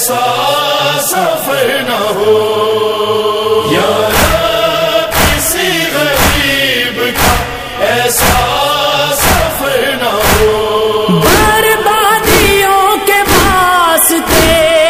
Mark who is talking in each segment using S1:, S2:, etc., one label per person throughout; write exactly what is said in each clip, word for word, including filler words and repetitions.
S1: ایسا سفر نہ ہو یا رب کسی غریب کا ایسا سفر نہ ہو
S2: بربادیوں کے واسطے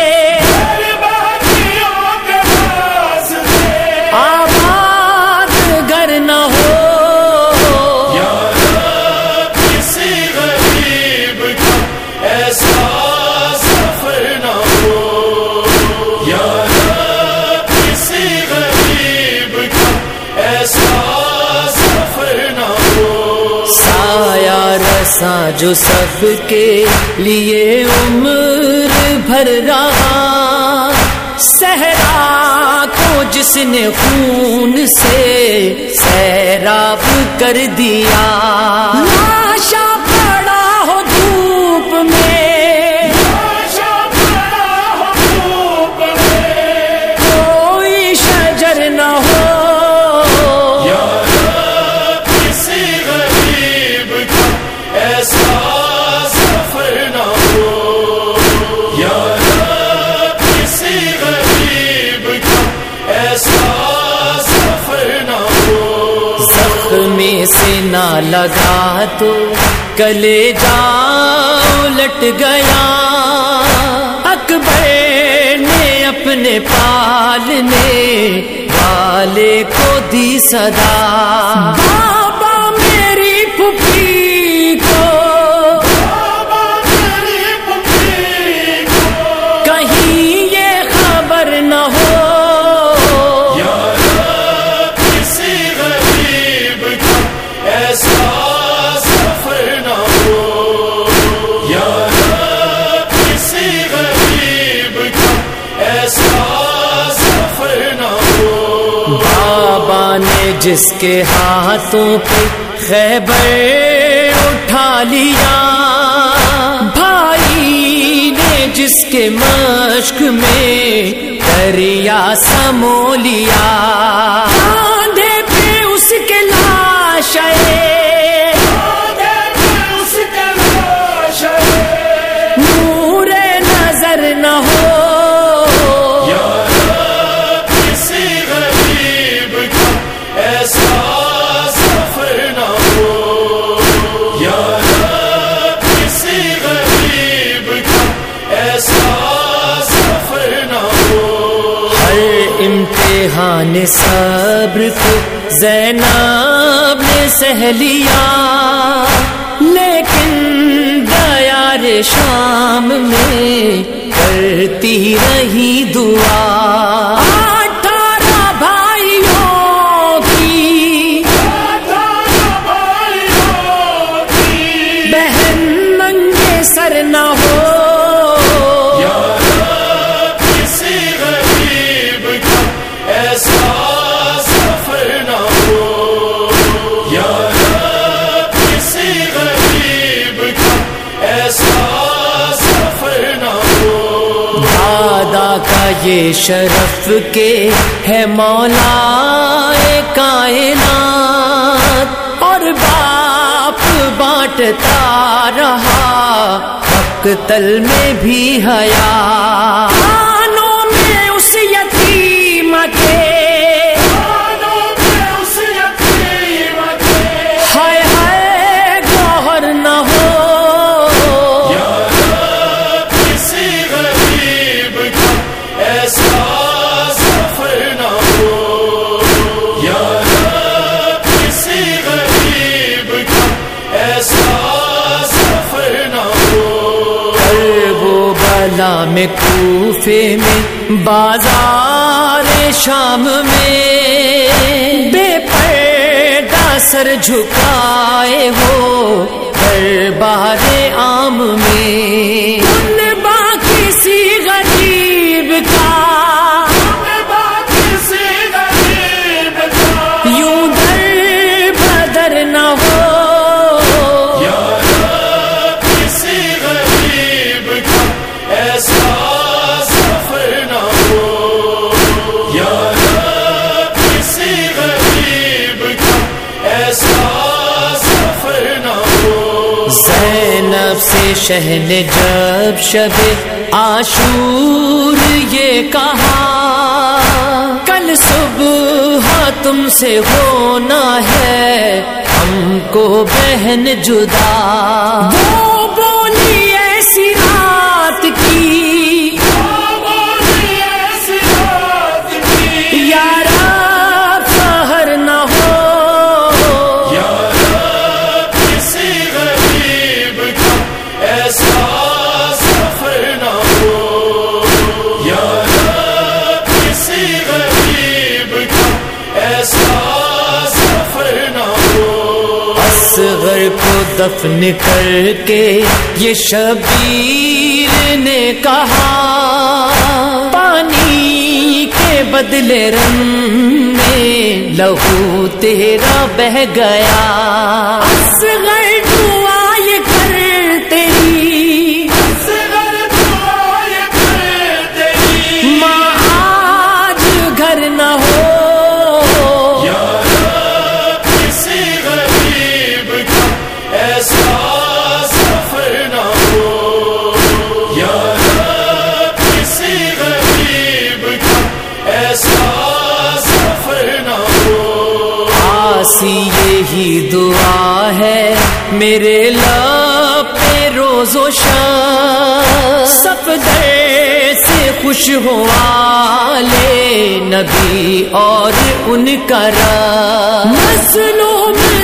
S1: بربادیوں کے واسطے
S2: آباد گر نہ ہو
S1: یا رب کسی غریب کا ایسا سفر نہ ہو یا رب کسی غریب کا ایسا سفر نہ ہو
S2: سایہ رساں جو سب کے لیے عمر بھر رہا، صحرا کو جس نے خون سے سیراب کر دیا، لاشا پڑا ہو دھوپ میں،
S1: لاشا پڑا ہو دھوپ میں،
S2: کوئی شجر نہ ہو
S1: یا رب کسی غریب کا ایسا سفر نہ ہو یا رب کسی غریب کا ایسا سفر نہ ہو
S2: زخم سے نہ لگا تو کلیجہ الٹ گیا، اکبر نے اپنے پالنے والے کو دی صدا، بابا میری پھوپھی کو،
S1: بابا میری پھوپھی کو
S2: کہیں یہ خبر نہ ہو
S1: یا رب کسی غریب کا ایسا سفر نہ ہو یا رب کسی غریب کا ایسا سفر نہ ہو
S2: بابا نے جس کے ہاتھوں پہ خیبر اٹھا لیا، بھائی نے جس کے مشق میں دریا سمو لیا، کاندھے پہ اس کے لاش
S1: اس کے لاش
S2: نور نظر نہ ہو
S1: یا رب کسی غریب کا ایسا سفر نہ ہو یا رب کسی غریب کا ایسا سفر نہ ہو
S2: ہر امتحان صبر کو زینب نے سہ لیا، لیکن دیار شام میں کرتی رہی دعا، اٹھارہ بھائیوں کی بہن ننگے سر نہ ہو
S1: یا رب کسی غریب کا ایسا سفر نہ ہو یا رب کسی غریب کا ایسا سفر نہ ہو
S2: دادا کا یہ شرف کے ہے مولا کائنات، اور باپ بانٹتا رہا مقتل میں بھی حیا، کانوں میں اس یتیم کے ہائے ہائے گوہر نہ ہو
S1: یا رب کسی غریب کا ایسا سفر نہ ہو یا رب کسی غریب کا ایسا سفر نہ ہو
S2: کرب و بلا میں کوفے میں بازار شام میں بے پردہ سر جھکائے ہو دربار عام میں، ان باقی سی غریب کا یوں در بدر نہ ہو
S1: یا رب کسی غریب کا ایسا سفر نہ ہو یا رب کسی غریب کا ایسا سفر نہ ہو
S2: زینب سے شہ نے جب شب عاشور یہ کہا کل صبح تم سے ہونا ہے ہم کو بہن جدا، وہ بولی ایسی رات کی یارا قہر نہ ہو،
S1: یارا کسی غریب کا ایسا سفر نہ ہو، یارا کسی غریب کا ایسا سفر نہ ہو۔
S2: اصغر کو دفن کر کے یہ شبیر نے کہا پانی کے بدلے رنگ میں لہو تیرا بہہ گیا، اصغر دعا یہ کر تیری،
S1: اصغر دعا یہ کر تیری،
S2: ماں آج گھر نہ ہو،
S1: یارا کسی غریب کا ایسا سفر نہ ہو، یارا کسی غریب کا ایسا سفر نہ ہو۔
S2: آسی یہی دعا ہے میرے لب پہ روز و شب، صفدر سے خوش ہوا لے نبی اور ان کا رب، مظلوم